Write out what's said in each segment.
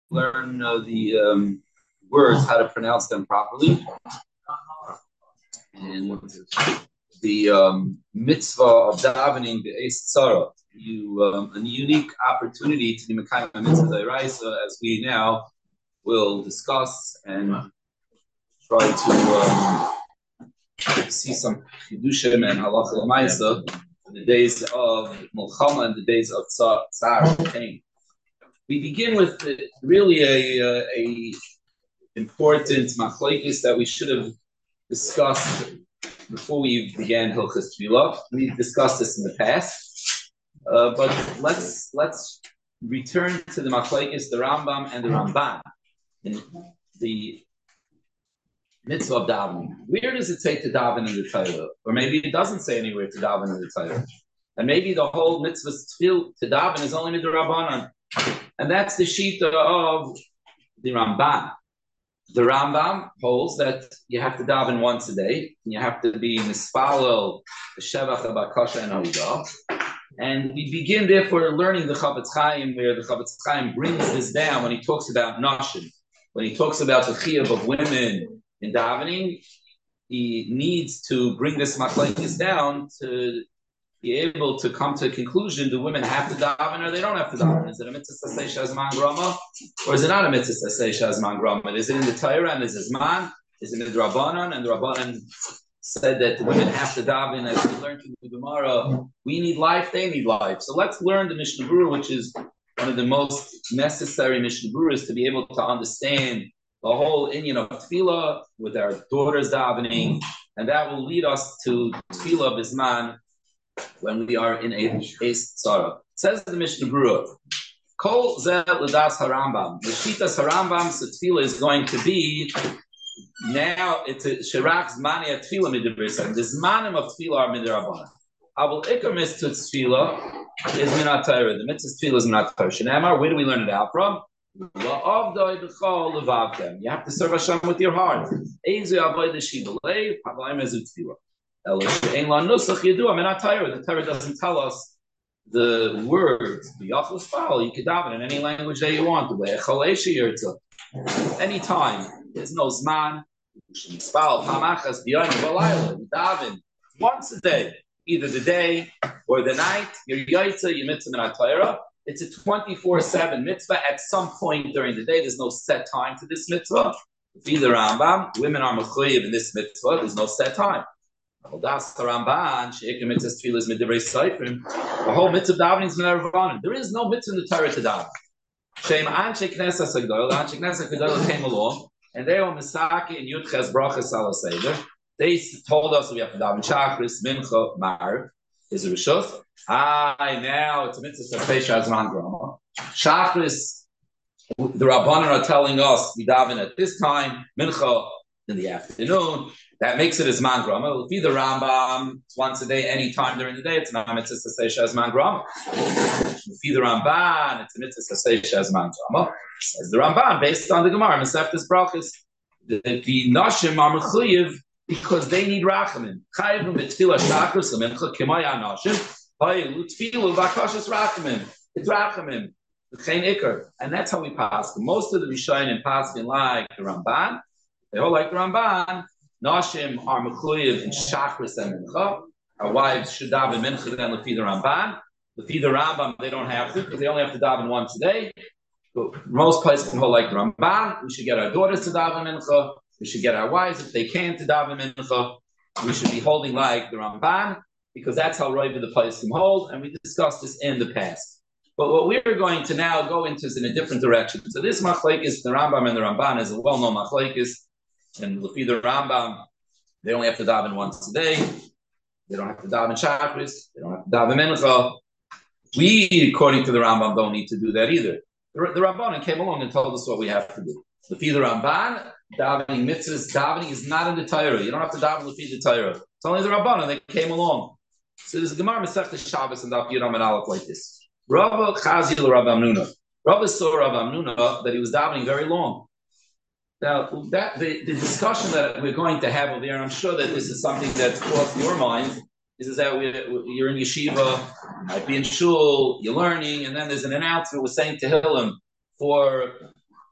learn the words, how to pronounce them properly. And the mitzvah of davening the Eis Tzara, a unique opportunity to be Mekayim mitzvah d'oraisa, as we now will discuss and try to see some chidushim and halacha l'maisa in the days of Milchama and the days of Tzar pain. We begin with really a important machlokes that we should have discussed before we began Hilchos Tefillah. We've discussed this in the past, but let's return to the machlokes, the Rambam and the Ramban, in the mitzvah of davening. Where does it say to daven in the Torah? Or maybe it doesn't say anywhere to daven in the Torah. And maybe the whole mitzvah to daven is only midrabanan. And that's the shita of the Ramban. The Rambam holds that you have to daven once a day, and you have to be mispalel, shevach, bakasha, and avodah. And we begin therefore learning the Chafetz Chaim, where the Chafetz Chaim brings this down when he talks about nashim, when he talks about the chiyuv of women in davening. He needs to bring this machlokes down to be able to come to a conclusion: do women have to daven or they don't have to daven? Is it a mitzvah saseh shazman grama, or is it not a mitzvah saseh shazman grama? Is it in the Torah and is it zman? Is it in the Rabbanan? And the Rabbanan said that women have to daven, as we learned in the Gemara. We need life; they need life. So let's learn the Mishnah Berurah, which is one of the most necessary Mishnah Berurahs to be able to understand the whole inyan of tefillah with our daughters davening, and that will lead us to tefillah bisman when we are in Eis Tzara. Says the Mishnah Berurah, Kol zeh l'das harambam. The shitas harambam, so tefillah is going to be, now it's a shirak zmani at tefillah midrabanan. The zmanim of tefillah are midrabanan. Abul ikar mitzvah tefillah is minat Torah. The mitzvah tefillah is minat Torah. Shnamar, where do we learn it out from? La'avdoi b'chol levavtem. You have to serve Hashem with your heart. Eizu avodah shiva leiv, havayim ezu tefillah. The Torah doesn't tell us the words. You can daven in any language that you want. Anytime. There's no zman. You daven once a day, either the day or the night. Your yaitza, your mitzvah in Torah. It's a 24/7 mitzvah. At some point during the day, there's no set time to this mitzvah. Either Rambam, women are mechuyev in this mitzvah. There's no set time. The whole mitzvah of davening is midrabanan. There is no mitzvah in the Torah to daven. Shem Anshe Knesset Agdol, Anshe Knesset Agdol came along, and they were Misaki and Yudches Brachas Ala Seder. They told us we have to daven Shachris, Mincha, Mar. Is a Rishus. Now it's a mitzvah to say Shazman Grama. Shachris, the Rabbanan are telling us we daven at this time, Mincha in the afternoon. That makes it as man grama. It'll be the Rambam once a day, any time during the day. It's not a mitzvah to say shazman grama. It'll be the Ramban. It's a mitzvah to say shazman grama. Says the Ramban, based on the Gemara, Masechtas Brachos, the nashim are mechuyev because they need rachamim. Chayivim b'tfilah shachris l'mincha k'maya nashim. Hayilu tfilu v'akashas rachamim. It's rachamim. V'chein ikar, and that's how we pass. Most of the Rishonim pass like the Ramban. They all like the Ramban. Nashim are mechuyev in Shachris and Mincha. Our wives should daven Mincha then lefi the Ramban. Lefi the Rambam, they don't have to because they only have to daven once a day. But most places can hold like the Ramban. We should get our daughters to daven Mincha. We should get our wives, if they can, to daven Mincha. We should be holding like the Ramban because that's how Rov the place can hold. And we discussed this in the past. But what we're going to now go into is in a different direction. So this machlokes, the Rambam and the Ramban, is a well-known machlokes. And lefi the Rambam, they only have to daven once a day. They don't have to daven Shachris. They don't have to daven Mincha. We, according to the Rambam, don't need to do that either. The Rabbanan came along and told us what we have to do. Lefi the Ramban, davening mitzvahs, davening is not in the Torah. You don't have to daven lefi the Torah. It's only the Rabbanan that came along. So there's a Gemara Masechtas Shabbos and Daf Yudam and Aleph like this. Rabba Chazil Rav Amnuna. Rabba saw Rav Amnuna that he was davening very long. Now, the discussion that we're going to have over there, and I'm sure that this is something that's crossed your mind, is that you're in yeshiva, you might be in shul, you're learning, and then there's an announcement with saying Tehillim for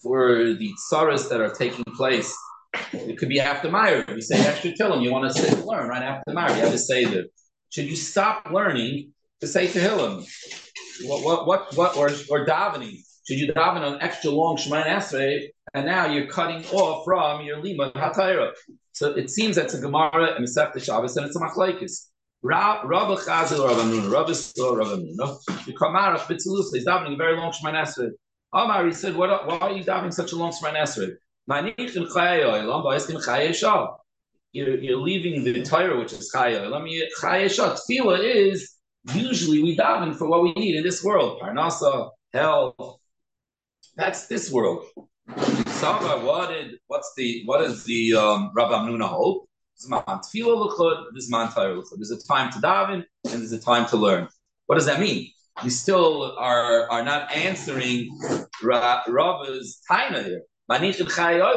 for the tsaras that are taking place. It could be after Meir. You say extra Tehillim. You want to sit and learn right after Meir. You have to say that. Should you stop learning to say Tehillim? What or davening? Should you daven an extra long Shemoneh Esrei, and now you're cutting off from your limud hatayra? So it seems that's a Gemara and Masechta Shabbos, and it's a machlekes. Rabbi Chazal or Rabbi Amnuna, Rabbi Sto, Rabbi Amnuna. You come out of Bitzilus. He's davening a very long Shemoneh Esrei. Amar, he said, why are you davening such a long Shemoneh Esrei? You're leaving the Torah, which is Chaya. Tefillah is usually we daven for what we need in this world. Parnasa, health. That's this world. Saba, what is the Rabbi Amnuna hold? There's a time to daven and there's a time to learn. What does that mean? We still are not answering Rabba's taina here. Torah is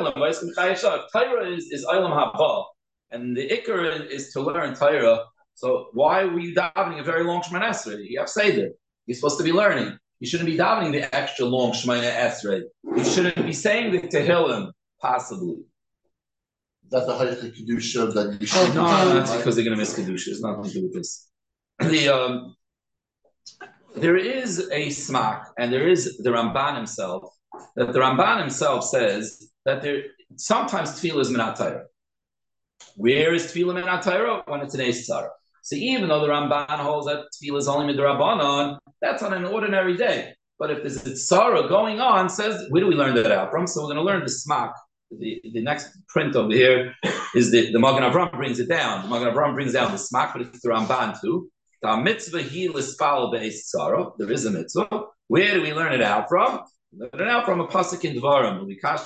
Olam Haba, and the Iker is to learn Torah. So why were you davening a very long Shemoneh Esrei? You have to say that. You're supposed to be learning. You shouldn't be davening the extra long Shemoneh Esrei. You shouldn't be saying the Tehillim, possibly. That's the Hayach Kedusha that you should. No, that's because they're going to miss Kedusha. It's nothing to do with this. There is a smak, and there is the Ramban himself. That the Ramban himself says that sometimes tefillah is minat Torah. Where is tefillah minat Torah? When it's an Eis Tzara. So even though the Ramban holds that tefillah is only midrabanan, that's on an ordinary day. But if there's a tzara going on, says where do we learn that out from? So we're going to learn the smak. The next print over here is the Magen Avraham brings it down. The Magen Avraham brings down the smak, but it's the Ramban too. The mitzvah he lispal be'eis tzara. There is a mitzvah. Where do we learn it out from? We learn it out from a pasuk in Dvarim.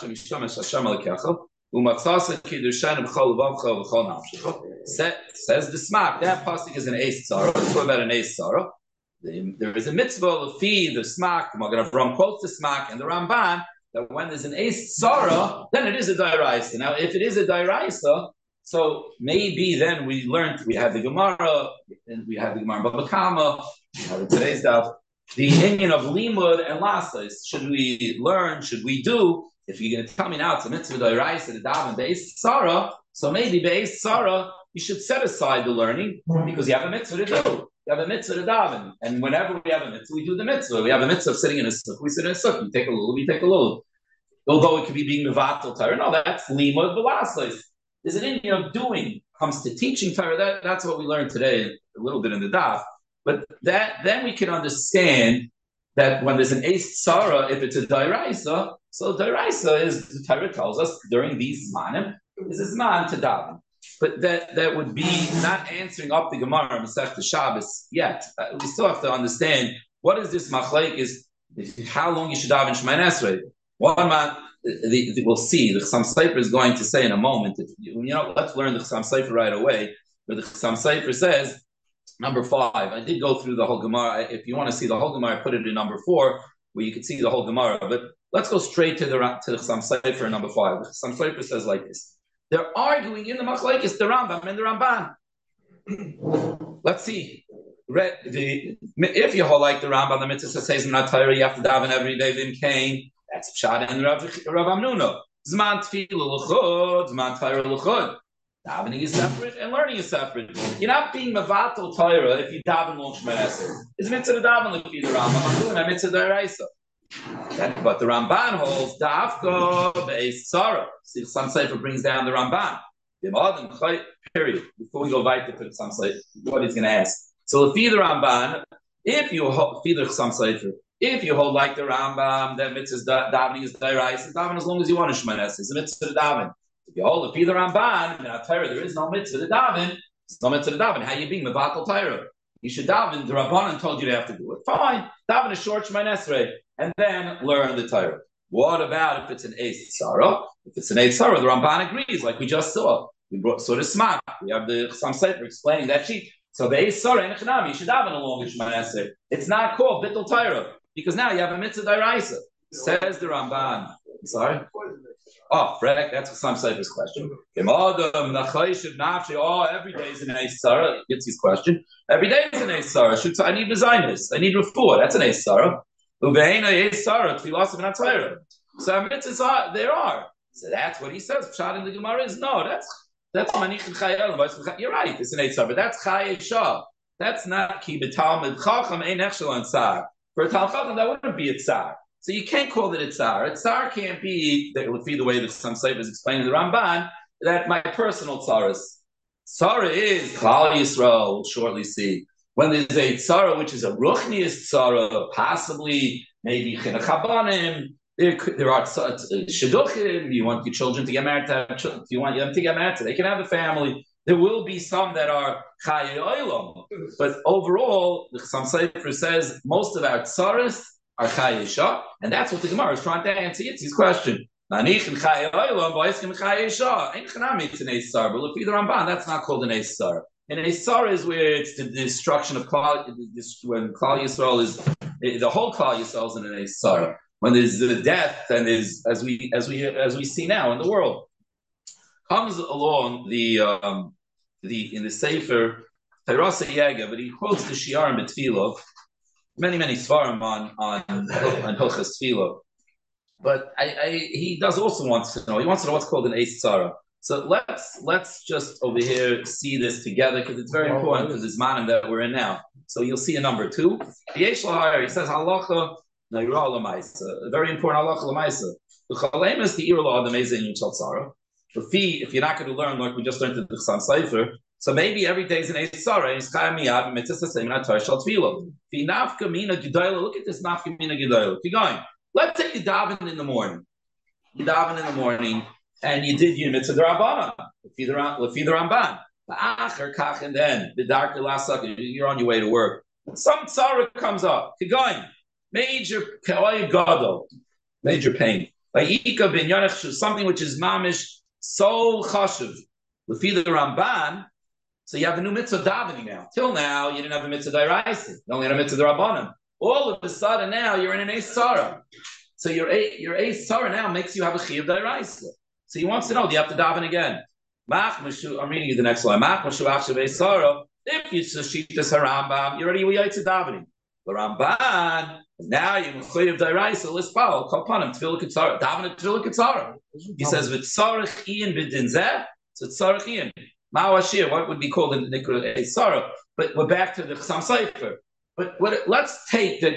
Says the smak. That pasuk is an eis tzara. Let's talk about an eis tzara. There is a mitzvah lefi the smak. The Magen Avraham quotes the smak and the Ramban that when there's an eis tzara, then it is a dairaisa. Now, if it is a dairaisa, so maybe then we have the Gemara, and we have the Gemara Baba Kama, we have today's daf. The union of limud and lasas. Should we learn? Should we do? If you're going to tell me now it's a mitzvah dairaisa, the daven beis tzara, so maybe beis tzara you should set aside the learning because you have a mitzvah to do. You have a mitzvah to daven, and whenever we have a mitzvah, we do the mitzvah. We have a mitzvah of sitting in a sukkah. We sit in a sukkah. You take a little. We take a little. Although it could be being mevatel Torah. No, that's limud v'lasas. There's an Indian of doing comes to teaching Torah. That's what we learned today a little bit in the daf. But then we can understand that when there's an eis tzara, if it's a dairaisa, so dairaisa is the Torah tells us during these zmanim is a zman to daven. But that would be not answering up the Gemara Masechta Shabbos yet. We still have to understand what is this machlek is how long you should daven Shemoneh Esrei. One man. We'll see. The Chassam Sofer is going to say in a moment. Let's learn the Chassam Sofer right away. But the Chassam Sofer says, number 5. I did go through the whole Gemara. If you want to see the whole Gemara, I put it in number 4, where you can see the whole Gemara. But let's go straight to the Chassam Sofer in number 5. The Chassam Sofer says like this: they're arguing in the machlekes, the Rambam and the Ramban. Let's see. If you hold like the Rambam, the mitzvah says in Torah, you have to daven every day. Vim Kain. That's Pshat and Rav Amnuna. Zman tefillah l'chud, zman Torah l'chud. Davening is separate and learning is separate. You're not being mevatel Torah if you daven long Shemoneh Esrei. It's mitzvah to daven like the Rambam. I'm doing a mitzvah d'oraisa. But the Ramban holds dafka be'eis tzara. See, some Sefer brings down the Ramban. Period. Before we go weiter to some Sefer, what he's going to ask. So if the Ramban, if you feed some Sefer. If you hold like the Rambam, then mitzvah davening is dairaisa. Daven as long as you want to Shemoneh Esrei. It's a mitzvah to daven. If you hold the Ramban, in our Torah there is no mitzvah to daven. It's no mitzvah to daven. How you being mevatel Torah? You should daven. The Rabbanan told you to have to do it. Fine. Daven a short Shemoneh Esrei and then learn the Torah. What about if it's an eis tzara? If it's an eis tzara, the Ramban agrees, like we just saw. We saw the smak. We have the Chassam Sofer explaining that sheet. So the eis tzara and echanami, you should daven a longer Shemoneh Esrei. It's not called bittul Torah. Because now you have a mitzvah d'oraisa. Says the Ramban. I'm sorry? Oh, Fred, that's Chassam Sofer's question. Every day is an eis tzara. Gets his question. Every day is an eis tzara. I need designers. I need refuah. That's an eis tzara. Uveina eis tzara. Tfilas v'nat Torah. So mitzvahs there are. So that's what he says. Pshat in the Gemara is no. That's manich and chayel. You're right. It's an eitzar, but that's chayei shah. That's not ki b'talmid chacham ein echelon tzar. For a talmid chacham, that wouldn't be a tzar. So you can't call it a tzar. A tzar can't be, that would be the way that some seifers explain in the Ramban, that my personal tzar is. Tzara is Klal Yisrael. We'll shortly see. When there's a tzara, which is a ruchnius tzara, possibly maybe chinuch habanim, there are shidduchim. You want your children to get married to have children. You want them to get married so they can have a family. There will be some that are chayei olam, but overall, the Chassam Sofer says most of our tzaras are chayei shah, and that's what the Gemara is trying to answer Yitzi's question. Nanich and chayei olam, v'oiskim chayei shah. Ain't chanami it's an eisar, but look, either Ramban, that's not called an eisar. An eisar is where it's the destruction of Klal, when Klal Yisrael is the whole Klal Yisrael is in an eisar. When there's the death, and there's as we see now in the world, comes along the in the Sefer Tairasa Yega, but he quotes the Shiarim B'Tfilah, many svarim on Hilchas Tfilah. But he does also want to know. He wants to know what's called an Eis Tzara. So let's just over here see this together because it's very important for this manim that we're in now. So you'll see a number 2. Yesh Lahar, he says halacha. Very important halacha l'maisa. The chalem is the irla adam eze in tzara. If you're not going to learn like we just learned in the Chassam Sofer, so maybe every day is an eitzara. It's chayam miyad mitzvah same in atar shal tefillah. Fi nafka mina gedayla. Look at this nafka mina gedayla. Keep going. Let's say you daven in the morning. You daven in the morning, and you did your mitzvah d'Rabbanan. Lefi the Ramban. Acher kach, and then the dark last second you're on your way to work. Some tzara comes up. Keep going. Major pain. Something which is mamish so chashuv. Lefi the Ramban, so you have a new mitzvah davening now. Till now, you didn't have a mitzvah d'oraisa. You only had a mitzvah d'Rabbanan. All of a sudden now you're in an eis tzara. So your eis tzara now makes you have a chiyuv d'oraisa. So he wants to know, do you have to daven again? I'm reading you the next line. If you shittas harambam, you're already yaitz davening. The Ramban, now you're mechuyev d'oraisa lispal kolpanim tefillah ketzara daven tefillah ketzara. He says v'tzarich ian b'dinzeh, so tzarich ian. Ma'ashir, what would be called in Nikra Eisara? But we're back to the Chassam Sofer. But let's take that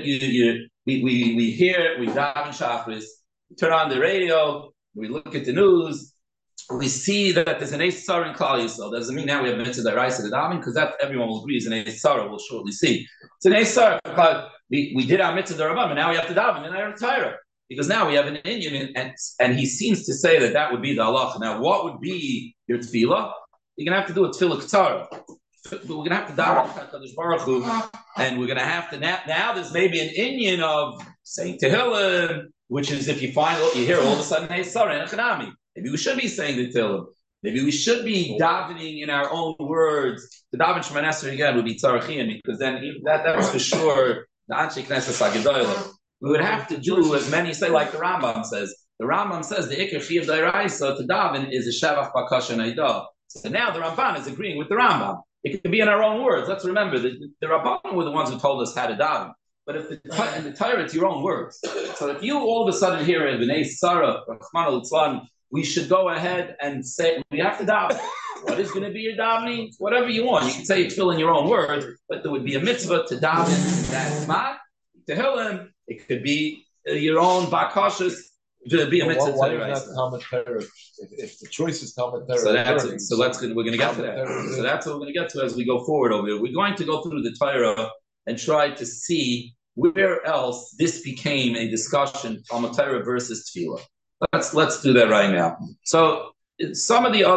we hear, we daven shachris, we turn on the radio, we look at the news, we see that there's an Eisara in Klal Yisrael. That doesn't mean now we have mitzvah d'oraisa to daven, because that everyone will agree is an Eisara. We'll shortly see. It's an Eisara. We did our mitzvah d'Rabbanan, and now we have to daven in our Torah. Because now we have an Indian, and he seems to say that would be the halacha. Now, what would be your tefillah? You're going to have to do a tefillah ketzara. We're going to have to daven HaKadosh Baruch Hu, and we're going to have to now there's maybe an Indian of saying Tehillim, which is if you hear all of a sudden hey sorry and Chanami. Maybe we should be saying the Tehillim. Maybe we should be davening in our own words. The daven Shema Nesser again would be tzarachim, because then that's for sure the Anshe Knesset Sagedoyla. We would have to do as many say like the Rambam says. The Rambam says the Iker Chiyuv d'oraisa to daven is a Shevach Bakasha Neidah. So now the Ramban is agreeing with the Rambam. It can be in our own words. Let's remember that the Rabbanim were the ones who told us how to daven. But if in the Torah, it's your own words. So if you all of a sudden hear in B'nai Sarah, Rahman al-Tzlan, we should go ahead and say, we have to daven. What is going to be your davening? Whatever you want. You can say it's in your own words, but there would be a mitzvah to daven that mat, to Tehillim. It could be your own bakashas. To be a mitzvah. Why not Talmud Torah? If the choice is Talmud Torah, we're going to get to that. So that's what we're going to get to as we go forward over here. We're going to go through the Torah and try to see where else this became a discussion Talmud Torah versus Tefillah. Let's do that right now. So some of the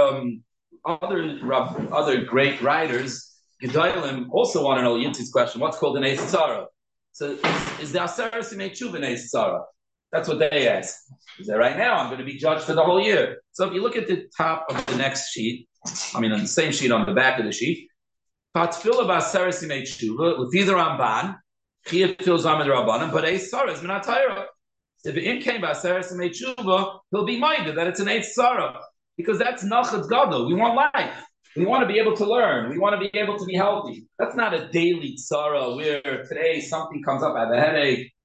other great writers, Gedolim, also want to know Yitzi's question. What's called an Eis Tzara? So is the Aseret Simei Tshuva an Eis Tzara? That's what they ask. Is that right now I'm going to be judged for the whole year? So if you look at the top of the next sheet, on the same sheet on the back of the sheet, Patfila b'aseret simei tshuva lefi the Ramban chiyuv fil zamed Rabbanan, but eis tzara is minat Torah. If it came b'aseret simei tshuva, he'll be minded that it's an eis tzara, because that's nachat gadol. We want life. We want to be able to learn. We want to be able to be healthy. That's not a daily tzara where today something comes up. I have a headache.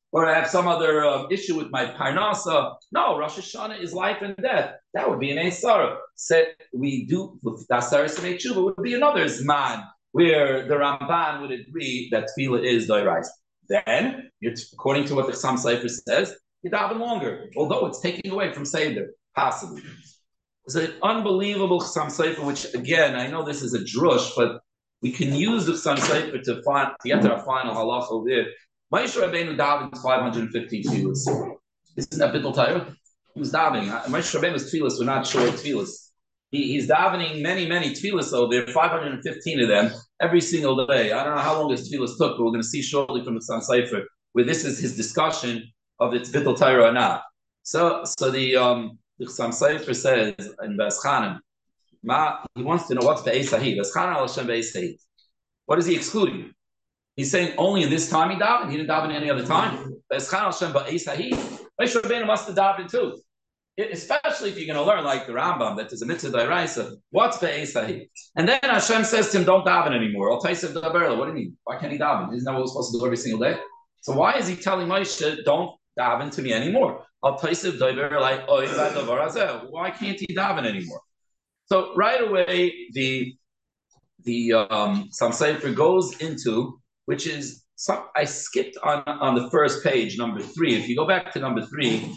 or I have some other issue with my parnasa. No, Rosh Hashanah is life and death. That would be an Eisara. Said we do Dasaris to make tshuva would be another Zman where the Ramban would agree that tefillah is doirais. Then, according to what the Chassam Sofer says, you daven longer, although it's taking away from Seder, possibly. It's an unbelievable Chassam Sofer, which again, I know this is a drush, but we can use the Chassam Sofer to get to our final halacha over there. Moshe Rabbeinu davened 550 tefillas. Isn't that Bittul Torah? He was davening. Moshe Rabbeinu's tefillas were not short tefillas. He's davening many tefillas over there, 515 of them every single day. I don't know how long his tefillas took, but we're going to see shortly from the Chassam Sofer where this is his discussion of its Bittul Torah or not. So the Chassam Sofer says in Veschanim, he wants to know what's the Eisahid. Veschanim al Hashem Eisahid. What is he excluding? He's saying only in this time he davened. He didn't daven any other time. Veschanim al Hashem Eisahid. Moshe Rabbeinu must have davened too. Especially if you're going to learn like the Rambam that there's a mitzvah d'oraisa. What's be'esahi? And then Hashem says to him, "Don't daven anymore." Al Taisav daberla. What do you mean? Why can't he daven? Isn't that what we're supposed to do every single day? So why is he telling Moshe, "Don't daven to me anymore"? Al Taisav daberla. Why can't he daven anymore? So right away the Chassam Sofer goes into, which is I skipped on the first page, number 3. If you go back to number 3.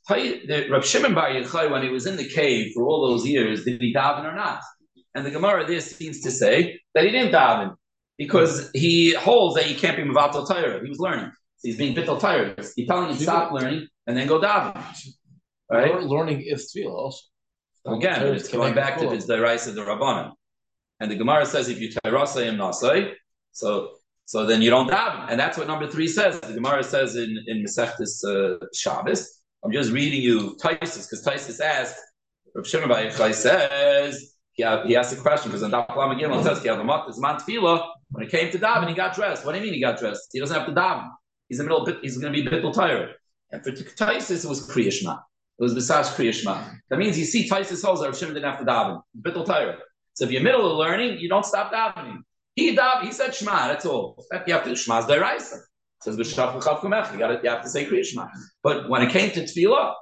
Rav Shimon Bar Yochai, when he was in the cave for all those years, did he daven or not? And the Gemara there seems to say that he didn't daven because he holds that he can't be mevatel Torah. He was learning. So he's being bittul Torah. He's telling him stop learning and then go daven. Right? Learning is tefillah also. Again, it's going back to this deraisa the Rabbanan. And the Gemara says if you terasayim nasay, so then you don't daven. And that's what number 3 says. The Gemara says in Masechtas Shabbos. I'm just reading you Taisus, because Taisus asked, Rav Shimon Bar Yochai says, he asked a question, because on Daf Lamed Gimel it says, man tefillah, when it came to daven, he got dressed. What do you mean he got dressed? He doesn't have to daven. He's in the middle of he's going to be bittul Torah. And for Taisus, it was Kriya Shema. It was Bisash Kriya Shema. That means you see Taisus holds that Rav Shimon didn't have to daven. Bittul Torah. So if you're middle of learning, you don't stop davening. He said Shema, that's all. You have to Shema's d'oraisa. Says you have to say Kriya Shema. But when it came to tefillah,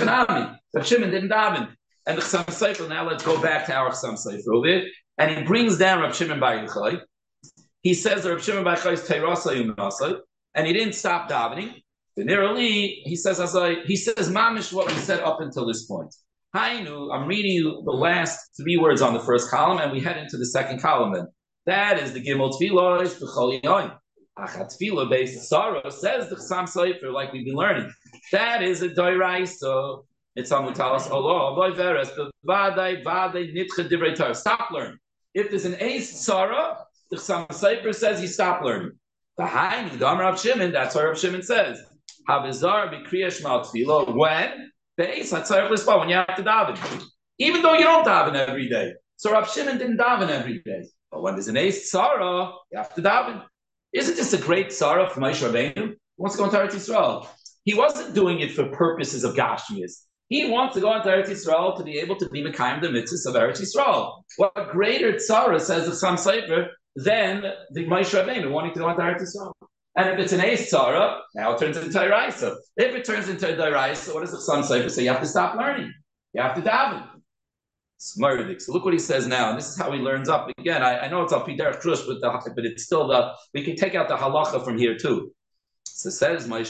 Rav Shimon didn't daven. And the Chassam Sofer, now let's go back to our Chassam Sofer over it. And he brings down Rav Shimon Bar Yochai. He says that Rav Shimon Bar Yochai is teirasayim nasay, and he didn't stop davening. Generally, he says mamish what we said up until this point. Hainu, I'm reading you the last 3 words on the first column, and we head into the second column then. That is the Gimel Tefillah is b'chol yoyim. Achatfila based Sarah says the Chassam Sofer, like we've been learning. That is a doiraisa. It's a mutalas Allah. Avoy veres b'vadai nitcha divrei Torah. Stop learning. If there's an ace Sarah, the Chassam Sofer says you stop learning. The Hainu Dam Rav Shimon. That's what Rav Shimon says. Havizar b'kriyah shema tefila when beis hatzarich l'spa when you have to daven, even though you don't daven every day. So Rav Shimon didn't daven every day, but when there's an ace Sarah, you have to daven. Isn't this a great tzara for Moshe Rabbeinu? He wants to go into Eretz Yisrael. He wasn't doing it for purposes of Gashmias. He wants to go into Eretz Yisrael to be able to be Mekayim the mitzvahs of Eretz Yisrael. What greater tzara, says the Chassam Sofer, than the Moshe Rabbeinu wanting to go into Eretz Yisrael? And if it's an ace tzara, now it turns into Doraisa. If it turns into Doraisa, what does the Chassam Sofer say? You have to stop learning. You have to daven. Smardik. So look what he says now, and this is how he learns up. Again, I know it's up Piderach Drush, but it's still we can take out the halacha from here too. So it says, so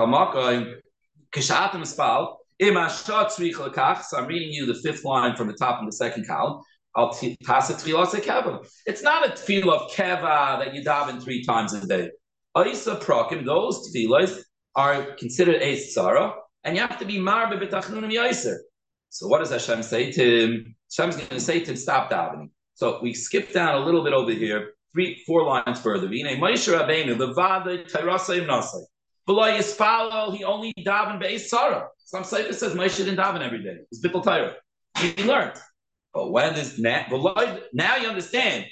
I'm reading you the 5th line from the top of the second column. It's not a tefillah of keva that you daven 3 times a day. Oisa prakim, those tefillahs are considered eis tzara, and you have to be marbe b'tachnunim yoiser. So what does Hashem say to him? Hashem's going to say to him, stop davening. So we skip down a little bit over here, 4 lines further. Moshe Rabbeinu, levadei teirasayim nasay. V'lo yisfalo, he only davened be'ez tzara. Some Sefer says Moshe didn't daven every day. It's bittul Torah. He learned. But when this now you understand.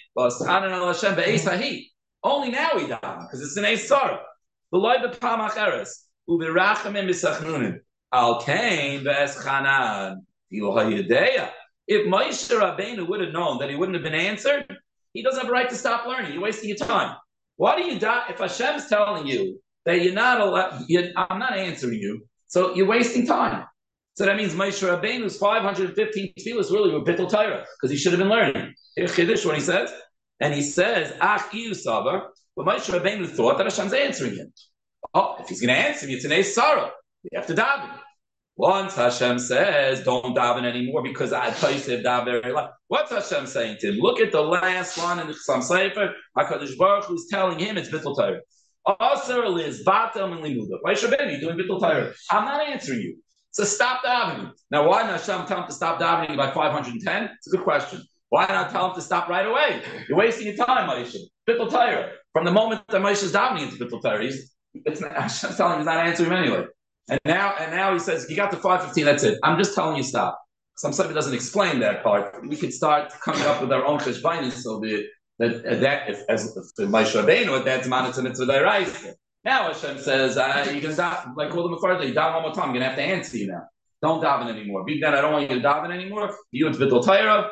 Only now he davened because it's an eis tzara. V'lo b'pam acheres u'berachamim b'sachnunim al kain v'eschanan. If Moshe Rabbeinu would have known that he wouldn't have been answered, he doesn't have a right to stop learning. You're wasting your time. Why do you die? If Hashem's telling you that you're not allowed. I'm not answering you, so you're wasting time. So that means Moshe Rabbeinu's 515 tefillas really were bittul Torah because he should have been learning. Here's Chiddush what he says, and he says Ach Iyu Sabar, but Moshe Rabbeinu thought that Hashem's answering him. Oh, if he's going to answer me, it's an Eis Sarah. You have to daven. Once Hashem says, don't daven anymore because I tell you to daven very loud. What's Hashem saying to him? Look at the last line in the Chasam Sefer. HaKadosh Baruch Hu is telling him it's bittul Torah. Aser liz batam and limuda. Why should you doing bittul Torah? I'm not answering you. So stop davening. Now, why not Hashem tell him to stop davening by 510? It's a good question. Why not tell him to stop right away? You're wasting your time, Moshe. Bittul Torah. From the moment that Moshe is davening into bittul Torah, Hashem's telling him he's not answering him anyway. And now he says, you got the 515, that's it. I'm just telling you stop. Somebody doesn't explain that part. We could start coming up with our own cheshbainis, so that if Moshe Rabbeinu at that time it's a mitzvah d'oraisa. Now Hashem says, you can daven, like all the Mefardim, you daven one more time, I'm going to have to answer you now. Don't daven anymore. Big Ben, I don't want you to daven anymore. You it's bittul Torah.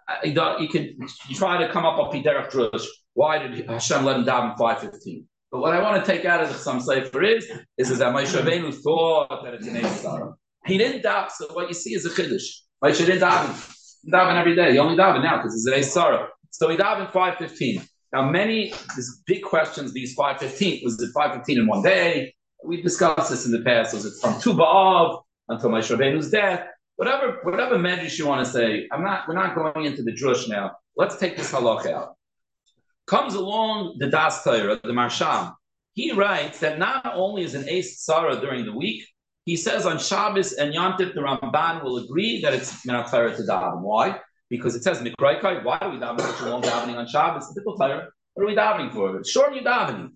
You try to come up with Piderach Drush. Why did Hashem let him daven 515? But what I want to take out of the Chasam Sefer is that Moshe Rabbeinu thought that it's an Eis Sarah. He didn't daven, so what you see is a Chiddush. Moshe didn't daven every day. He only daven now because it's an Eis Sarah. So he davened 515. Now there's big questions, these 515. Was it 515 in one day? We've discussed this in the past. Was it from Tu B'Av until Moshe Rabbeinu's death? Whatever medrash you want to say, we're not going into the drush now. Let's take this halach out. Comes along the Das Torah, the Marsham. He writes that not only is an Eis Sarah during the week, he says on Shabbos and Yom Tov, the Ramban will agree that it's Minat Torah to daven. Why? Because it says Mikroi Kai. Why do we daven such a long davening on Shabbos? Bittul Torah. What are we davening for? Short your davening.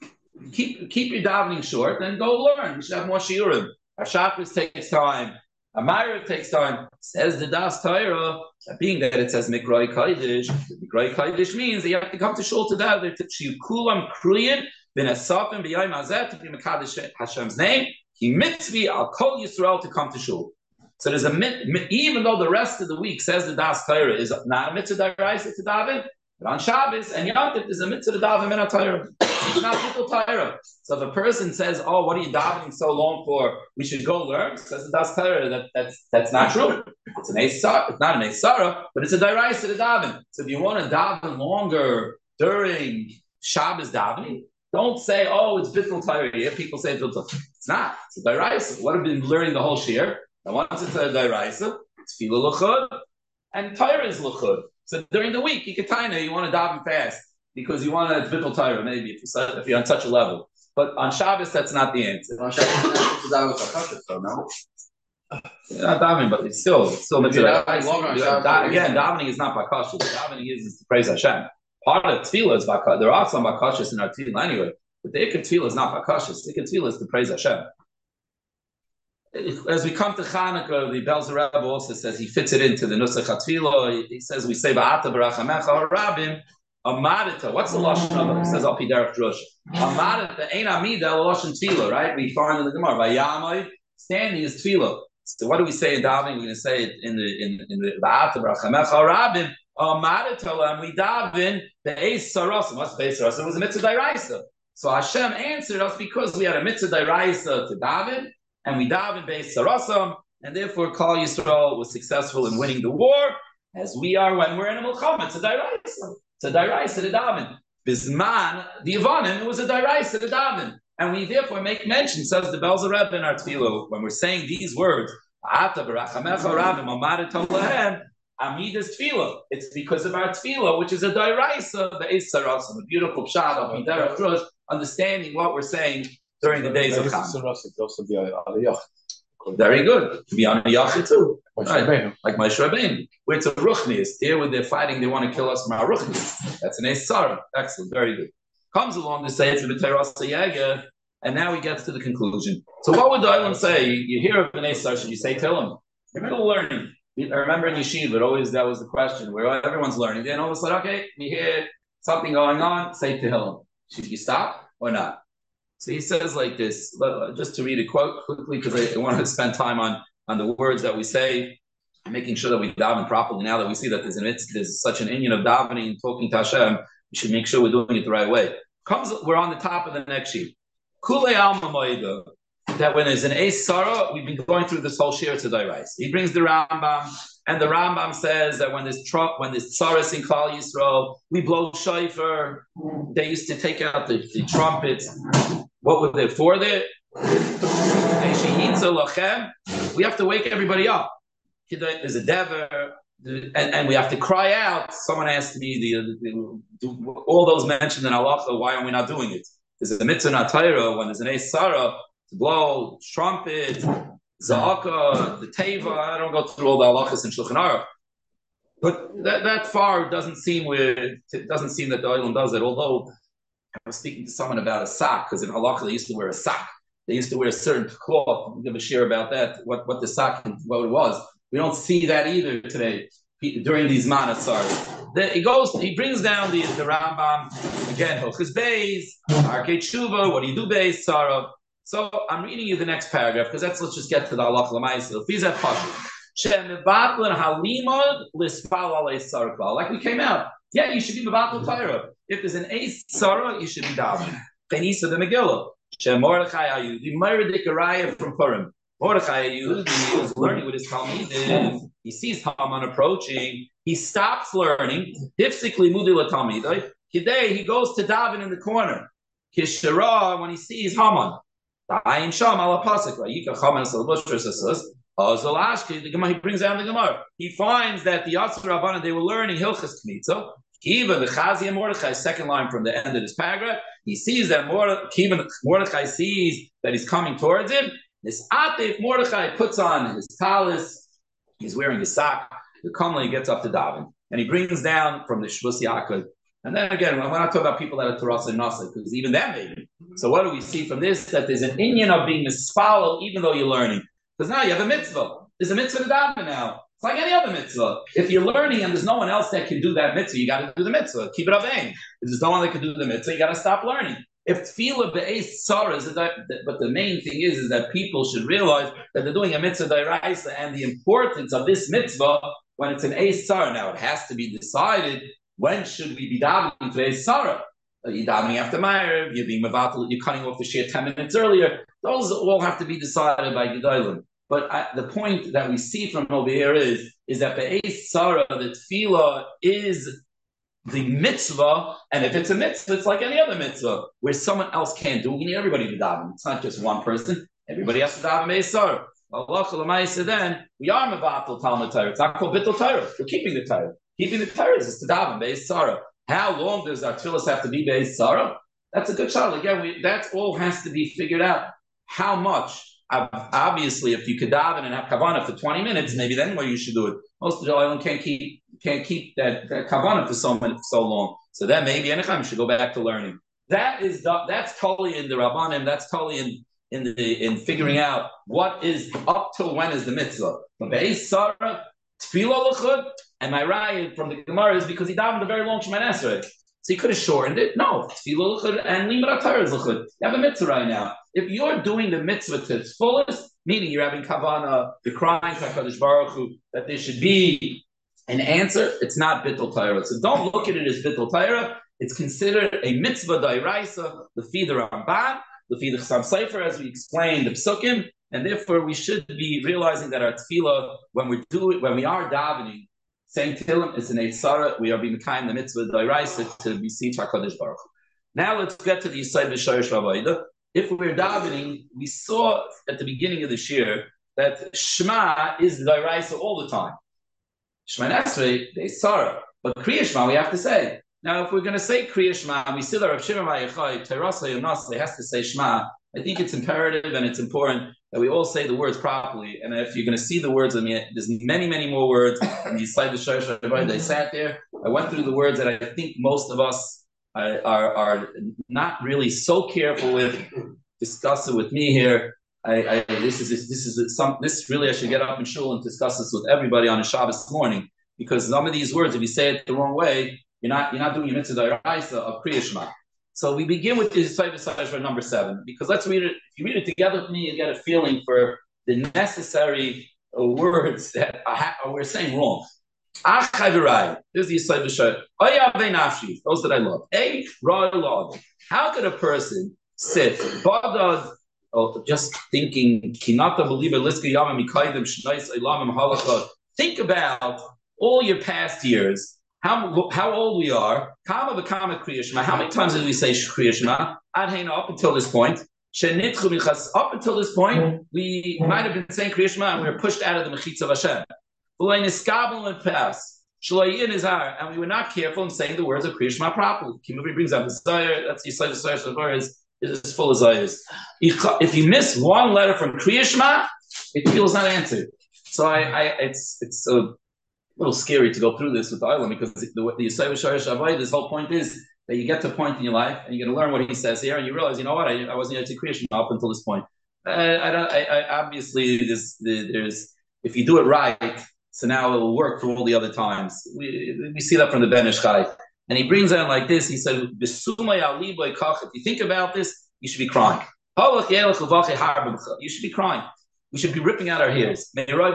Keep your davening short, then go learn. You should have more shiurim. Our Shabbos takes time. A Ma'ariv takes time. Says the Das Torah, being that it says Mikroi Kodesh, Mikroi Kodesh means that you have to come to shul to daven. To kulam kriyin v'nesafim b'yayim hazeh to be mekadesh Hashem's name. He mitzvi al kol Yisrael to come to shul. So there's even though the rest of the week says the Das Torah is not a mitzvah d'oraisa to daven, but on Shabbos and Yom Tov is a mitzvah to daven min Torah. It's not bittul Torah. So if a person says, "Oh, what are you davening so long for? We should go learn," says the Das Torah, that's not true. It's an Eis Sarah. It's not an Eis Sarah, but it's a d'oraisa to daven. So if you want to daven longer during Shabbos davening, don't say, "Oh, it's bittul Torah." You hear people say it's bittul Torah. It's not. It's a d'oraisa. What have we been learning the whole shir? And once it's a d'oraisa, it's tefillah l'chud, and Torah is l'chud. So during the week, you want to daven fast because you want to bittul Torah, maybe if you're on such a level. But on Shabbos, that's not the answer. On Shabbos, it's daven with Hakashas, so no. You're not davening, but it's still mitzvah. Again, davening is not bakashas. Davening is to praise Hashem. Part of tefillah is bakashas. There are some bakashas in our tefillah anyway, but the ikar tefillah is not bakashas. The ikar tefillah is to praise Hashem. As we come to Chanukah, the Belzer Rebbe also says he fits it into the Nusach HaTfilah. He says we say Ba'ata B'Rachamecha Harabim Amadita. What's the lashon of it? It says Al Pi Derech Drush. Amadita Ein Amida lashon Tfilah. Right? We find in the Gemara Vayamai standing is Tfilah. So what do we say in davening? We're going to say it in the Ba'ata B'Rachamecha Harabim Amadita, and we daven the Eis Sarasim. What's the Eis Sarasim? It was a mitzvah d'oraisa. So Hashem answered us because we had a mitzvah d'oraisa to daven. And we daven Beis Sarasam, and therefore Kol Yisrael was successful in winning the war, as we are when we're in a Milchama. It's a d'oraisa. It's a d'oraisa to daven. Bisman, the Yavanim, it was a d'oraisa to daven. And we therefore make mention, says the Belzer Rebbe in our Tfilah, when we're saying these words, Ata b'rachamecha rabim amadet lahem, Amidas Tfilah. It's because of our Tfilah, which is a d'oraisa, the Beis Sarasam, a beautiful pshat of Midarach Drush, understanding what we're saying during the days of Cham. Very good. To be on a yachid too. Right. Like Moshe Rabbeinu. Where it's a ruchnius. Here where they're fighting, they want to kill us from our ruchnius. That's an Eis Sarah. Excellent. Very good. Comes along to say it's a B'Teras Yaga, and now he gets to the conclusion. So what would the Olam say? You hear of an Eis Sarah, should you say Tehillim? You're middle learning. I remember in Yeshiva, always that was the question, where everyone's learning. Then all of a sudden, okay, we hear something going on, say Tehillim. Should you stop or not? So he says like this, just to read a quote quickly, because I want to spend time on the words that we say, making sure that we daven properly. Now that we see that there's such an inyan of davening and talking to Hashem, we should make sure we're doing it the right way. We're on the top of the next sheet. Kule Alma Moida, that when there's an Ace Sarah, we've been going through this whole Shir to Dairais. He brings the Rambam, and the Rambam says that when there's Tsaras in Klal Yisrael, we blow shofar. They used to take out the trumpets. What were they for? We have to wake everybody up. There's a dever, and we have to cry out. Someone asked me all those mentioned in halacha. Why are we not doing it? There's a mitzvah in Torah when there's an Eis Sarah to blow trumpet, za'aka, the teva. I don't go through all the halachas in Shulchan Aruch, but that far doesn't seem that the Olam does it. Although I was speaking to someone about a sock, because in halacha they used to wear a sock. They used to wear a certain cloth. We'll give a share about that. What the sock, what it was. We don't see that either today during these manasars. He brings down the Rambam again. Hilchos Beis, Arkei Tshuva. What do you do, Beis Sarah? So I'm reading you the next paragraph because let's just get to the halacha l'maisa. Fizat pasuk. Shemevatlen halimod lispal alei sarah. Like we came out. Yeah, you should be mevatel Torah. If there's an Eis Sarah, you should be davening. Chenisa the Megillah. Shem Mordechai Ayudi, Mordechai Araya from Purim. Mordechai Ayudi was learning with his Talmidim. He sees Haman approaching. He stops learning. Hifsikli Mudi LaTalmidai. Today he goes to daven in the corner. Kishara, when he sees Haman. Ayin Sham ala Pasuk. Yika Haman Salbushra says. The Gemara, he brings down the Gemara. He finds that the Yatzer Rabbanan, they were learning Hilchas Knitza. Even the Chazi and Mordechai, second line from the end of this paragraph, he sees that Mordechai sees that he's coming towards him. This Atif, Mordechai puts on his talis, he's wearing his sock. The Kamla gets up to daven, and he brings down from the Shvus Yaakov. And then again, we're not talking about people that are Taras and Nasa, because even that maybe. So what do we see from this? That there's an inyan of being misfollowed even though you're learning. Because now you have a mitzvah. There's a mitzvah to daven now. It's like any other mitzvah. If you're learning and there's no one else that can do that mitzvah, you got to do the mitzvah. Keep it up aim. If there's no one that can do the mitzvah, you got to stop learning. If tefillah be'ez tzara, but the main thing is that people should realize that they're doing a mitzvah d'oraisa and the importance of this mitzvah when it's an eis tzara. Now it has to be decided when should we be davening to eis tzara. You're davening after Ma'ariv, you're being mevatel, you're cutting off the shir 10 minutes earlier. Those all have to be decided by Gedolim. But the point that we see from over here is that Be'ez Sarah, the tefillah is the mitzvah, and if it's a mitzvah, it's like any other mitzvah, where someone else can't do it. We need everybody to daven. It's not just one person. Everybody has to daven Be'ez Sarah. Then we are mevatel Talmud Torah. It's not called bittul Torah. We're keeping the Torah. Keeping the Torah is to daven Be'ez Sarah. How long does our tefillah have to be Be'ez Sarah? That's a good shot. Again, that all has to be figured out. How much? Obviously, if you could daven and have kavanah for 20 minutes, maybe then where you should do it. Most of the island can't keep that kavanah for so long. So then maybe anytime you should go back to learning. That's totally in the Rabbanim. That's totally in figuring out what is up till when is the mitzvah. But Be'ez Sarah, tefillah l'chud, and my raya from the Gemara is because he davened a very long Shemoneh Esrei. So he could have shortened it. No, tefillah l'chud and limud HaTorah is l'chud. You have a mitzvah right now. If you're doing the mitzvah to its fullest, meaning you're having kavanah, you're crying to HaKadosh Baruch Hu, that there should be an answer, it's not bittul Torah. So don't look at it as bittul Torah. It's considered a mitzvah d'oraisa, the feed the Ramban, the feed the Chassam Sofer, as we explained, the Psukim, and therefore we should be realizing that our tefillah, when we are davening, saying Tehillim is an Eitzara, we are being kind the mitzvah d'oraisa to beseech HaKadosh Baruch Hu. Now let's get to the Yisai B'Shorish Rabbayda. If we're davening, we saw at the beginning of this year that Shema is the Daraisa all the time. Shemoneh Esrei, they Sarah. But Kriya Shema, we have to say. Now, if we're going to say Kriya Shema, we see that Rav Shimon Bar Yochai, Terasa Yonasle, has to say Shema. I think it's imperative and it's important that we all say the words properly. And if you're going to see the words, I mean, there's many, many more words. And you slide the Shorish, they sat there. I went through the words that I think most of us are not really so careful with. Discuss it with me here. This really I should get up in shul and discuss this with everybody on a Shabbos morning, because some of these words, if you say it the wrong way, you're not doing your mitzvah d'oraisa of Kriya Shema. So we begin with the Yisai number 7, because let's read it. If you read it together with me, you get a feeling for the necessary words that we're saying wrong. This is the Yisai B'Shai. Those that I love. How could a person Sif. Badad, just thinking, Kinata believer, Liska Yama Mikaidem, Shnais Ilamim Halacha. Think about all your past years, how old we are, Kama Bakama Kriya Shema. How many times did we say Kriya Shema? Adhena up until this point. Up until this point, we might have been saying Kriya Shema and we were pushed out of the Mechitza of Hashem. And pass. And we were not careful in saying the words of Kriya Shema properly. Kimuvi brings up the Zayar, that's the Yisai, the Zayar is full of Zayars. If you miss one letter from Kriya Shema, it feels not answered. So it's a little scary to go through this with the Olam, because the Yisai Sharish Avodah, this whole point is that you get to a point in your life and you're going to learn what he says here, and you realize, you know what, I wasn't yet to Kriya Shema up until this point. Obviously, there's if you do it right, so now it will work for all the other times. We see that from the Ben Ish Chai. And he brings in like this, he said, if you think about this, you should be crying. You should be crying. We should be ripping out our hairs.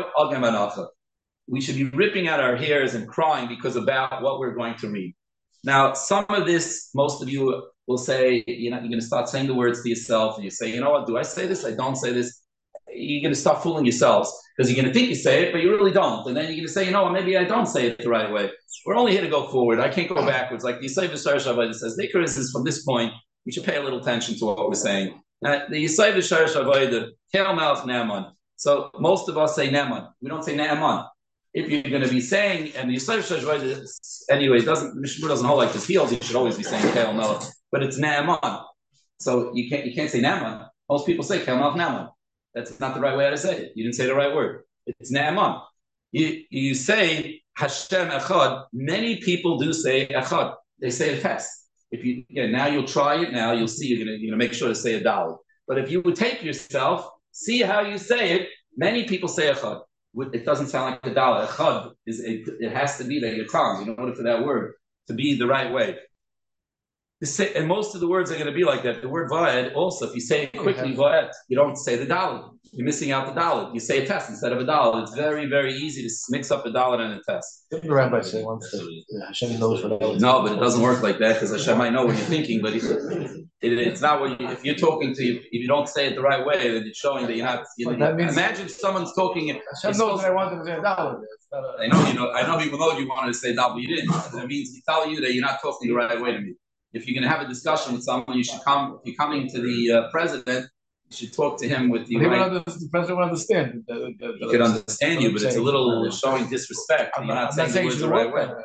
We should be ripping out our hairs and crying because about what we're going to read. Now, some of this, most of you will say, you're going to start saying the words to yourself, and you say, you know what, do I say this? I don't say this. You're going to start fooling yourselves, because you're going to think you say it, but you really don't. And then you're going to say, you know what, maybe I don't say it the right way. We're only here to go forward. I can't go backwards. Like the Yisai V'Shar Shavayda says, the Icarus is from this point, we should pay a little attention to what we're saying. Now, the Yisai V'Shar Shavayda, Kel Melech Naaman. So most of us say Naaman. We don't say Naaman. If you're going to be saying, and the Yisai V'Shar Shavayda, anyway, Mishmur doesn't hold like this. He also should always be saying Kel Melech, but it's Naaman. So you can't say Naaman. Most people say Kel Melech Naaman. That's not the right way to say it. You didn't say the right word. It's Naaman. You say Hashem Echad. Many people do say Echad. They say a test. Now you'll try it. Now you'll see. You're gonna make sure to say a dollar. But if you would take yourself, see how you say it. Many people say Echad. It doesn't sound like a dollar. Echad it has to be that your tongue, in order for that word to be the right way. And most of the words are going to be like that. The word va'ed also, if you say it quickly, va'ed, you don't say the dalet. You're missing out the dalet. You say a test instead of a dalet. It's very, very easy to mix up a dalet and a test. Didn't the rabbi say once that Hashem knows what else? No, but it doesn't work like that, because Hashem might know what you're thinking, but it's not what if you're talking to you, if you don't say it the right way, then it's showing that you're not. Imagine someone's talking. Hashem knows that I wanted to say a dalet. I know people know you wanted to say dalet, but you didn't. That means he's telling you that you're not talking the right way to me. If you're going to have a discussion with someone, you should come. If you're coming to the president, you should talk to him with the right. The president will understand. He could understand you, but it's a little showing disrespect. You're not saying the words the right way.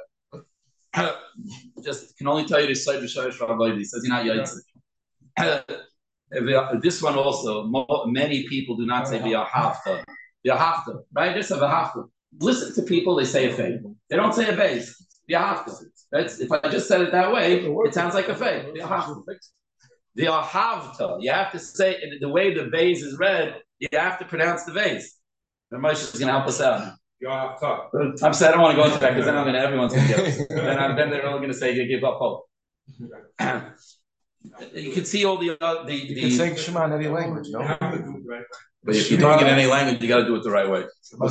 Just can only tell you this side. He says you're not yaitzik. This one also, many people do not say v'ahavta. V'ahavta, right? Just a v'ahavta. Listen to people; they say a fake. They don't say a base. V'ahavta. If I just said it that way, it sounds like a fake. The ahavta. You have to say the way the vase is read. You have to pronounce the vase. And Moshe is going to help us out. I'm saying I don't want to go into that, because then everyone's going to get it. Then they're only going to say you give up hope. You can see all the. You can say Shema in any language, no? But if you're doing it in any language, you got to do it the right way.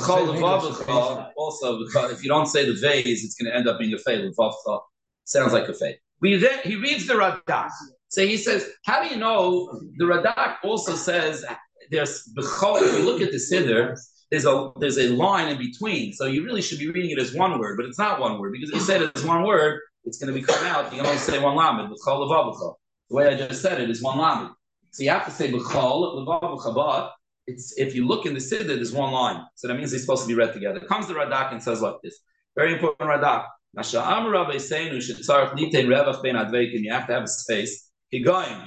Also, if you don't say the vase, it's going to end up being a fei. Sounds like a fei. He reads the Radak. So he says, how do you know? The Radak also says there's b'chol. If you look at the Siddur, there's a line in between. So you really should be reading it as one word, but it's not one word, because if you said it as one word, it's going to become out. You can only say one lamed. B'chol levav. The way I just said it is one lamed. So you have to say b'chol levav, but if you look in the Siddur, there's one line. So that means they're supposed to be read together. Comes the Radak and says like this. Very important Radak. You have to have a space. It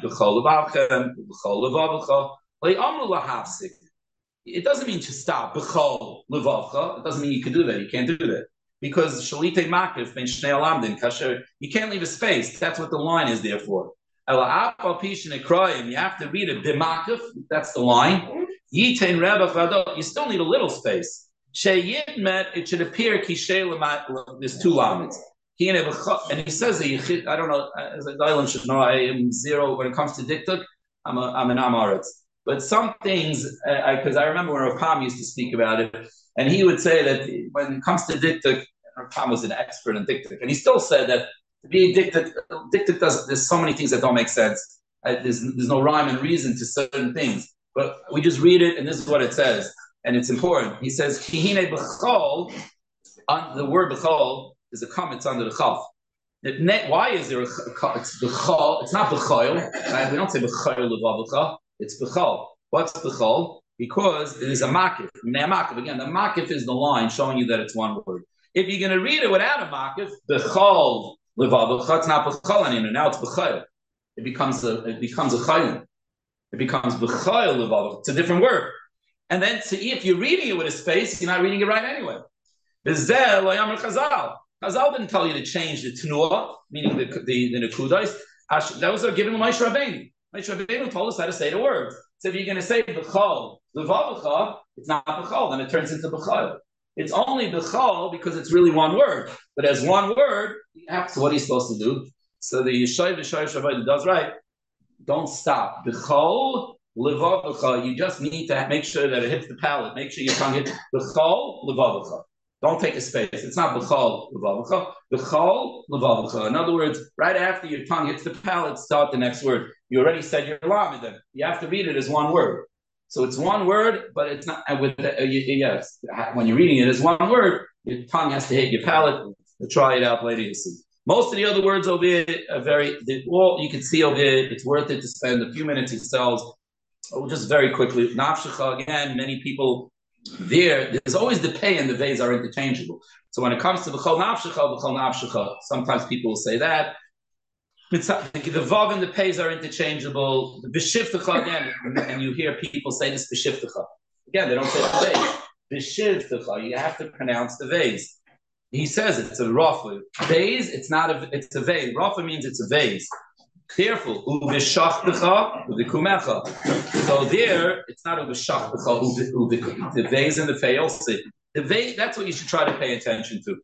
doesn't mean to stop. It doesn't mean you can do that. You can't do that. Because Shalite Makif ben Shnei Alamdin Kasher, you can't leave a space. That's what the line is there for. You have to read it b'makif, that's the line. You still need a little space. It should appear there's two lamets. And he says that I don't know, as a Dailam should know, I am zero when it comes to diktuk. I'm an Amaretz. But some things, because I remember when Rav Pam used to speak about it, and he would say that when it comes to diktuk, Rav Pam was an expert in diktuk, and he still said that to be diktuk there's so many things that don't make sense. There's no rhyme and reason to certain things. But we just read it, and this is what it says, and it's important. He says, "Kihine b'chol." The word b'chol is a comment under the chaf. Why is there it's b'chol? It's not b'chol. Right? We don't say b'chol levav. It's b'chol. What's b'chol? Because it is a makif. Again, the makif is the line showing you that it's one word. If you're going to read it without a makif, b'chol levav, it's not b'chol anymore. Now it's b'chol. It becomes a chayim. It becomes b'chol levav. It's a different word. And then if you're reading it with a space, you're not reading it right anyway. Chazal didn't tell you to change the tenuah, meaning the nekudas. That was given to Moshe Rabbeinu. Moshe Rabbeinu told us how to say the words. So if you're going to say b'chol levav, it's not b'chol, then it turns into b'chol. It's only b'chol because it's really one word. But as one word, so what are you supposed to do? So the Yeshayiv Shabbat does right. Don't stop. B'chol levav. You just need to make sure that it hits the palate. Make sure your tongue hits b'chol levav. Don't take a space. It's not b'chol levav. B'chol levav. In other words, right after your tongue hits the palate, start the next word. You already said your lamed. Then you have to read it as one word. So it's one word, but it's not. Yes, when you're reading it as one word, your tongue has to hit your palate. Try it out later. You see. Most of the other words over here are you can see over here. It's worth it to spend a few minutes yourselves. Just very quickly, nafshecha again. Many people. There's always the pay and the vase are interchangeable. So when it comes to b'chol nafshecha, sometimes people will say that. The vav and the pays are interchangeable. The b'shivtecha again, and you hear people say this b'shivtecha. Again, they don't say the vase. B'shivtecha, you have to pronounce the vase. He says it's a rafa. Vase, it's a vase. Rafa means it's a vase. Careful. Uvishachtecha, uvikumecha. So there, it's not uvishachtecha, the vase and the failsi. The vase, that's what you should try to pay attention to.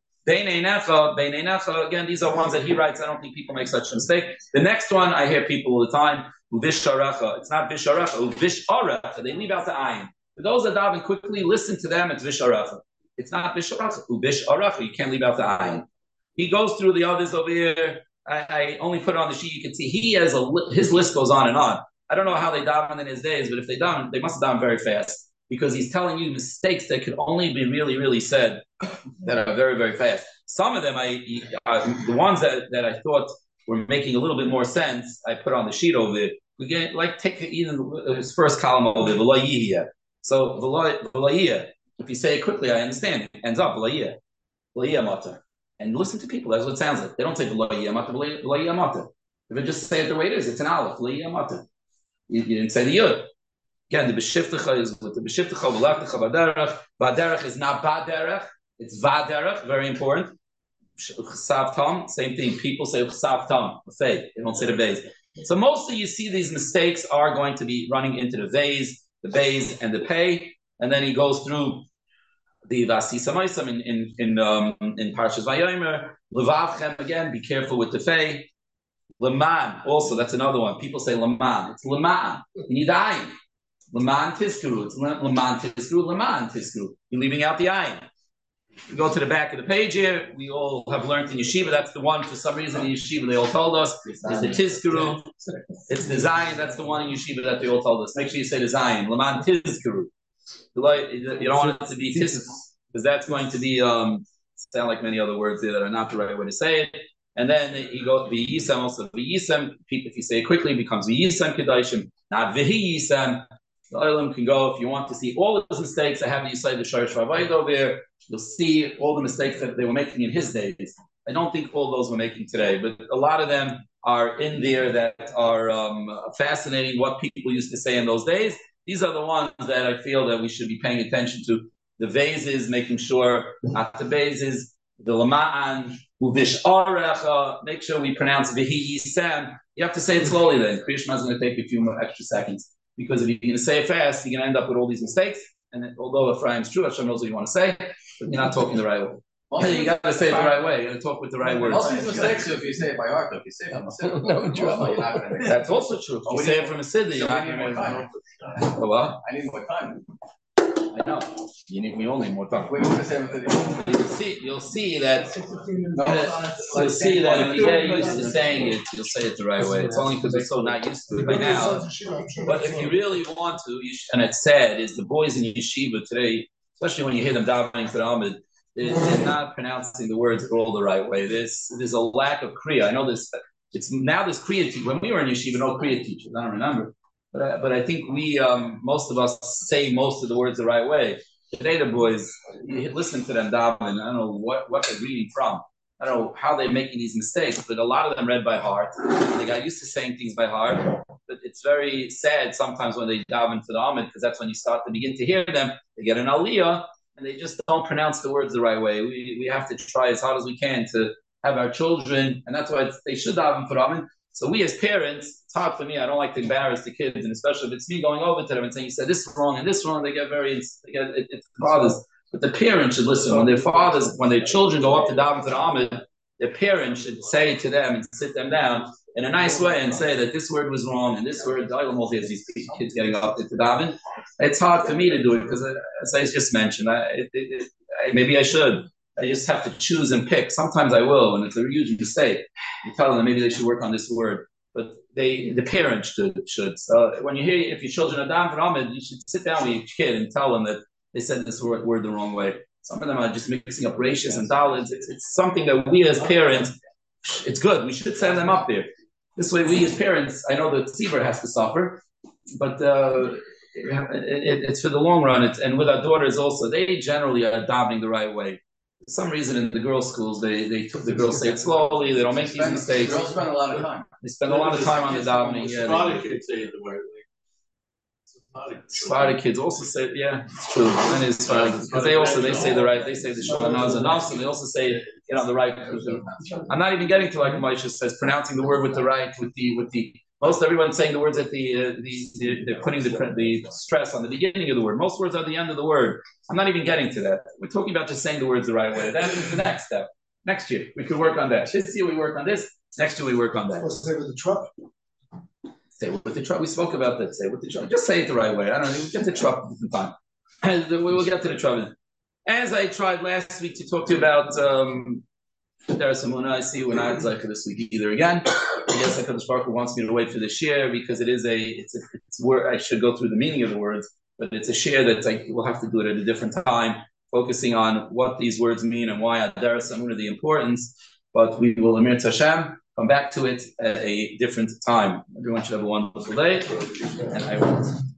Beineinecha, again, these are ones that he writes. I don't think people make such a mistake. The next one, I hear people all the time, uvisharecha. It's not visharecha, uvisharecha. They leave out the ayin. For those that daven quickly, listen to them, it's visharecha. It's not visharecha, uvisharecha. You can't leave out the ayin. He goes through the others over here. I only put it on the sheet. You can see he has his list goes on and on. I don't know how they daven in his days, but if they daven, they must have daven very fast because he's telling you mistakes that could only be really, really said that are very, very fast. Some of them, the ones that I thought were making a little bit more sense, I put on the sheet over there. We get take even his first column over there, v'lo. So v'lo, if you say it quickly, I understand. It ends up v'lo matar. And listen to people. That's what it sounds like. They don't say v'lo matar. If they just say it the way it is, it's an aleph. V'lo matar. You didn't say the yud. Again, the b'shiftecha is with the b'shiftecha v'lachtecha b'derech. B'derech is not b'derech. It's v'derech. Very important. Chsav tam, same thing. People say chsav tam. They don't say the vase. So mostly you see these mistakes are going to be running into the vase, and the pay, and then he goes through the vasisa ma'isam in Parshas Vayomer. Levavchem again. Be careful with the fei. Leman also, that's another one. People say leman. It's leman. You need ayin. Leman tiskuru. It's leman tiskuru. Leman tiskuru. You're leaving out the ayin. We go to the back of the page here. We all have learned in yeshiva. That's the one. For some reason in yeshiva they all told us is the tiskuru. It's the zayin. That's the one in yeshiva that they all told us. Make sure you say the zayin. Leman tiskuru. You don't want it to be tiskuru because that's going to be sound like many other words there that are not the right way to say it. And then you go v'yisam also v'yisam. If you say it quickly, it becomes v'yisam kedashim, not v'yisam. The olim can go if you want to see all those mistakes. I have you say the Shorish Vavayid over there. You'll see all the mistakes that they were making in his days. I don't think all those we're making today, but a lot of them are in there that are fascinating. What people used to say in those days. These are the ones that I feel that we should be paying attention to. The vases, making sure at the vases, the lama'an. Make sure we pronounce Vihi Yisem. You have to say it slowly then. Kriya Shema is going to take a few more extra seconds. Because if you're going to say it fast, you're going to end up with all these mistakes. And then, although Ephraim's true, Hashem knows what you want to say, but you're not talking the right way. You got to say it the right way. You got to talk with the right words. Most of these mistakes, if you say it by heart, if you say it from a siddur, you're not going to. That's also true. If you say it from a siddur, you're not going to. I need more time. I know. You need me only more time. Wait, what was it? You'll see that in the year you're used to saying it, you'll say it the right way. It's only because we're so not used to it by now. But if you really want to, and it's sad, is the boys in yeshiva today, especially when you hear them davening for the Amid, they're not pronouncing the words all the right way. There's a lack of kriya. I know this. It's now this kriya teacher. When we were in yeshiva, no kriya teachers. I don't remember, but I think we most of us say most of the words the right way. Today the boys, you listen to them daven. I don't know what they're reading from. I don't know how they're making these mistakes, but a lot of them read by heart. They got used to saying things by heart. But it's very sad sometimes when they daven for the Amid, because that's when you start to begin to hear them. They get an aliyah, and they just don't pronounce the words the right way. We have to try as hard as we can to have our children, and that's why they should daven for Amid. So we as parents, it's hard for me. I don't like to embarrass the kids, and especially if it's me going over to them and saying, you said this wrong and this wrong, it bothers. But the parents should listen. When their children go up to daven for the Amid, their parents should say to them and sit them down in a nice way and say that this word was wrong and this word, I don't know if these kids getting up to daven. It's hard for me to do it because, as I just mentioned, maybe I should. I just have to choose and pick. Sometimes I will, and it's a huge mistake. You tell them maybe they should work on this word, but the parents should. So when you hear if your children are daven for Amid, you should sit down with your kid and tell them that they said this word the wrong way. Some of them are just mixing up ratios and dalids. It's something that we as parents, it's good. We should send them up there. This way, we as parents, I know the tzibur has to suffer, but it's for the long run. And with our daughters also, they generally are davening the right way. For some reason, in the girls' schools, the girls say it slowly. They don't make these mistakes. Girls spend a lot of time. They spend a lot of time on the davening. Yeah, A lot of kids say it the right way. Sephardic kids also say, yeah, it's true. And it's because they say the right. They say the Shulchan Aruch, and they also say the right. I'm not even getting to like Moshe says, pronouncing the word with the right, with the. Most everyone's saying the words at they're putting the stress on the beginning of the word. Most words are at the end of the word. I'm not even getting to that. We're talking about just saying the words the right way. That is the next step. Next year we could work on that. This year we work on this. Next year we work on that. Supposed to say with the truck. Say with the truck. We spoke about that. Say with the truck. Just say it the right way. I don't know. We'll get the truck at different time. And we will get to the trouble. As I tried last week to talk to you about Deras Emunah, I see we're not like this week either again. I guess HaKadosh Baruch Hu wants me to wait for the share because it's word. I should go through the meaning of the words, but it's a share that we'll have to do it at a different time, focusing on what these words mean and why Deras Emunah, the importance. But we will, Amir Tashem, come back to it at a different time. Everyone should have a wonderful day, and I will.